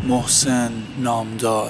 محسن نامدار.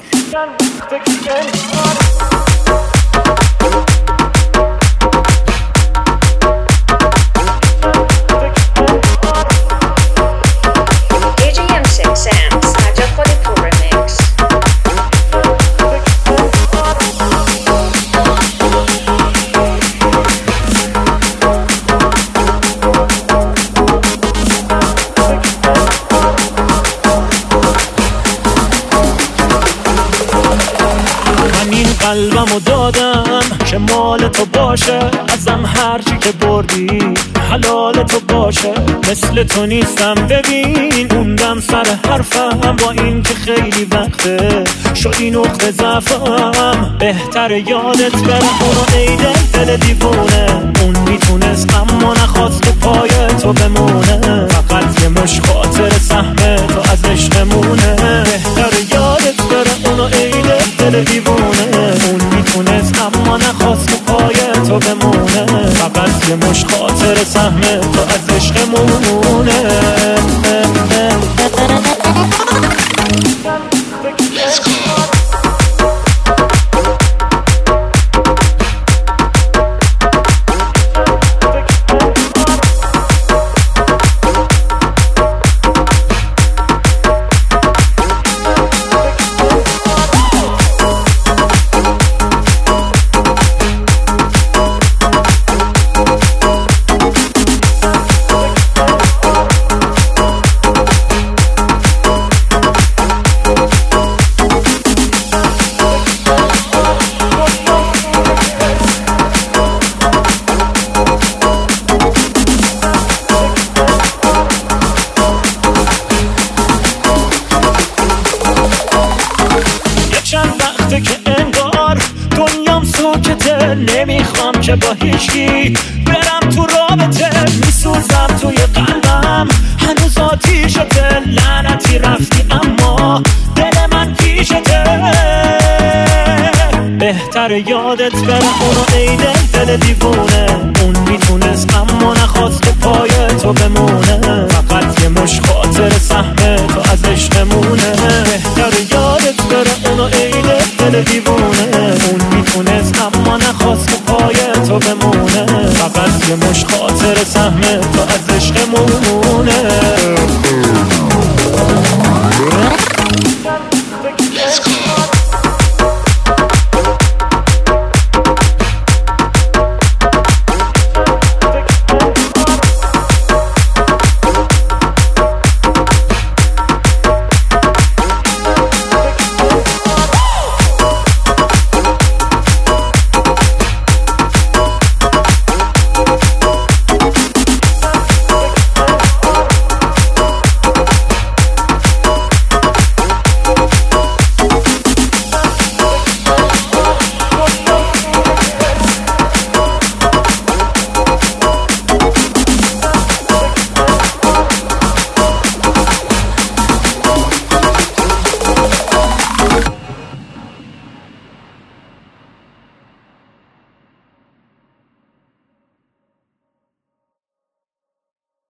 قلبمو دادم که مال تو باشه، ازم هرچی که بردی حلال تو باشه. مثل تو نیستم ببین، موندم سر حرفم با این که خیلی وقته شدی نقطه ضعفم. بهتر یادت بره اونو ای دل دیوونه، اون میتونست اما نخواست که پای تو بمونه. فقط یه مش خاطر سهم تو از عشقمونه. بهتر یادت بره اونو ای دل دیوونه، اون میتونست اما نخواست که پای تو بمونه. فقط یه مش خاطر سهم تو از عشقمونه. که انگار دنیام ساکته، نمیخوام که با هیچکی برم تو رابطه. میسوزم توی قلبم هنوز آتیشته، لعنتی رفتی اما دل من پیشته. بهتر یادت بره اونو ای دل دیوونه، اون میتونست اما نخواست که پای تو بمونه. فقط یه مش خاطر سهم تو از عشقمونه.